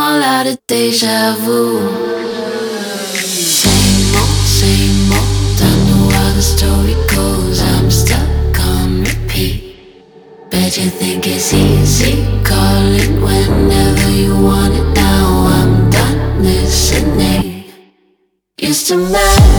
all out of deja vu. Same old, I know how the story goes. I'm stuck on repeat. Bet you think it's easy calling whenever you want it. Now I'm done listening. Used to matter.